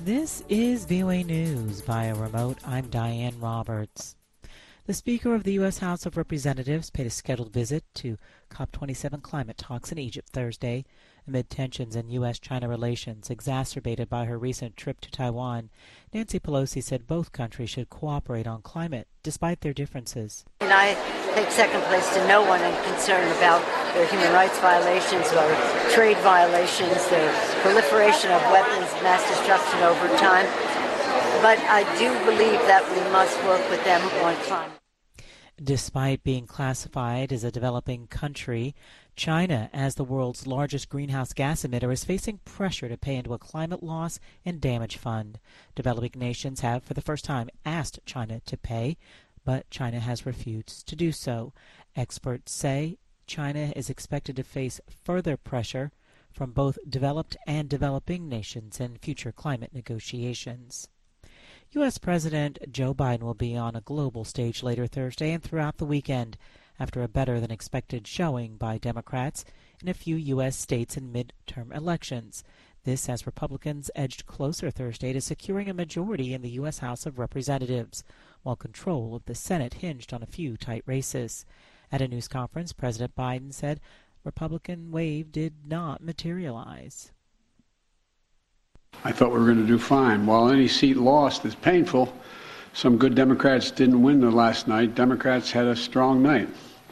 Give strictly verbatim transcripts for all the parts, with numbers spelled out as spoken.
This is V O A News via remote. I'm Diane Roberts. The Speaker of the U S House of Representatives paid a scheduled visit to COP twenty-seven climate talks in Egypt Thursday, amid tensions in U S China relations exacerbated by her recent trip to Taiwan. Nancy Pelosi said both countries should cooperate on climate, despite their differences. And I take second place to no one in concern about their human rights violations or trade violations, their proliferation of weapons, mass destruction over time. But I do believe that we must work with them on climate. Despite being classified as a developing country, China, as the world's largest greenhouse gas emitter, is facing pressure to pay into a climate loss and damage fund. Developing nations have, for the first time, asked China to pay, but China has refused to do so. Experts say China is expected to face further pressure from both developed and developing nations in future climate negotiations. U S. President Joe Biden will be on a global stage later Thursday and throughout the weekend after a better-than-expected showing by Democrats in a few U S states in midterm elections. This as Republicans edged closer Thursday to securing a majority in the U S. House of Representatives, while control of the Senate hinged on a few tight races. At a news conference, President Biden said Republican wave did not materialize. I thought we were going to do fine. While any seat lost is painful, some good Democrats didn't win the last night. Democrats had a strong night.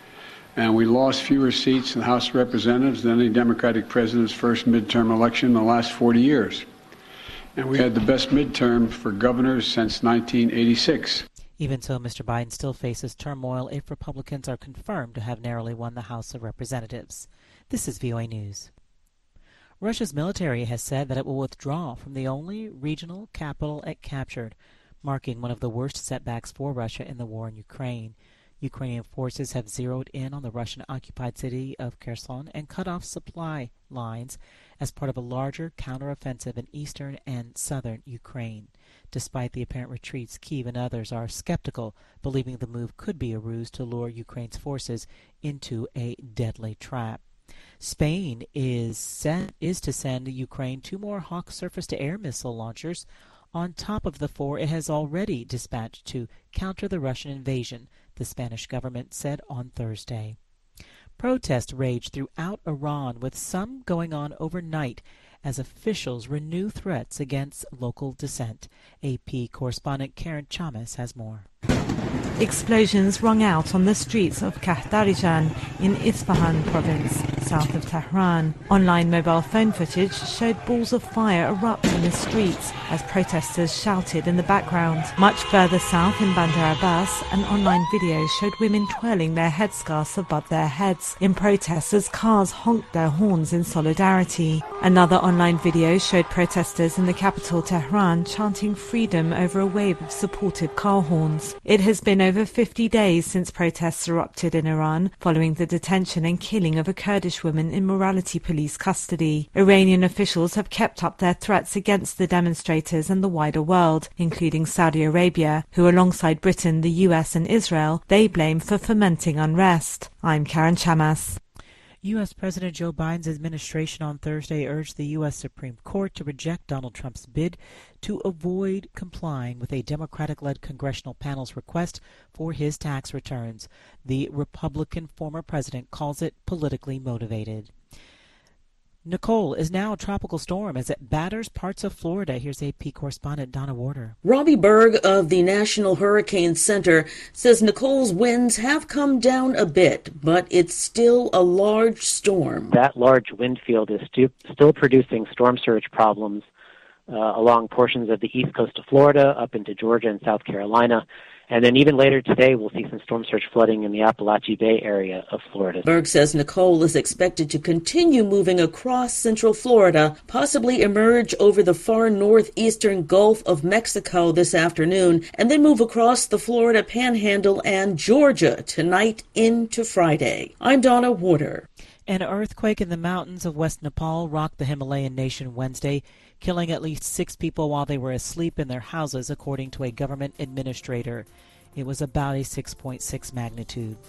And we lost fewer seats in the House of Representatives than any Democratic president's first midterm election in the last forty years. And we had the best midterm for governors since nineteen eighty-six. Even so, Mister Biden still faces turmoil if Republicans are confirmed to have narrowly won the House of Representatives. This is V O A News. Russia's military has said that it will withdraw from the only regional capital it captured, marking one of the worst setbacks for Russia in the war in Ukraine. Ukrainian forces have zeroed in on the Russian-occupied city of Kherson and cut off supply lines as part of a larger counteroffensive in eastern and southern Ukraine. Despite the apparent retreats, Kyiv and others are skeptical, believing the move could be a ruse to lure Ukraine's forces into a deadly trap. Spain is sent, is to send Ukraine two more Hawk surface-to-air missile launchers on top of the four it has already dispatched to counter the Russian invasion, the Spanish government said on Thursday. Protests raged throughout Iran, with some going on overnight as officials renew threats against local dissent. A P correspondent Karen Chamas has more. Explosions rung out on the streets of Kahdarijan in Isfahan province, south of Tehran. Online mobile phone footage showed balls of fire erupt in the streets as protesters shouted in the background. Much further south in Bandar Abbas, an online video showed women twirling their headscarves above their heads in protest as cars honked their horns in solidarity. Another online video showed protesters in the capital Tehran chanting freedom over a wave of supportive car horns. It has been over fifty days since protests erupted in Iran following the detention and killing of a Kurdish woman in morality police custody. Iranian officials have kept up their threats against the demonstrators and the wider world, including Saudi Arabia, who alongside Britain, the U S and Israel, they blame for fomenting unrest. I'm Karen Chamas. U S. President Joe Biden's administration on Thursday urged the U S. Supreme Court to reject Donald Trump's bid to avoid complying with a Democratic-led congressional panel's request for his tax returns. The Republican former president calls it politically motivated. Nicole is now a tropical storm as it batters parts of Florida. Here's A P correspondent Donna Warder. Robbie Berg of the National Hurricane Center says Nicole's winds have come down a bit, but it's still a large storm. That large wind field is stu- still producing storm surge problems uh, along portions of the east coast of Florida, up into Georgia and South Carolina. And then even later today, we'll see some storm surge flooding in the Appalachia Bay area of Florida. Berg says Nicole is expected to continue moving across central Florida, possibly emerge over the far northeastern Gulf of Mexico this afternoon, and then move across the Florida Panhandle and Georgia tonight into Friday. I'm Donna Warder. An earthquake in the mountains of West Nepal rocked the Himalayan nation Wednesday, killing at least six people while they were asleep in their houses, according to a government administrator. It was about a six point six magnitude.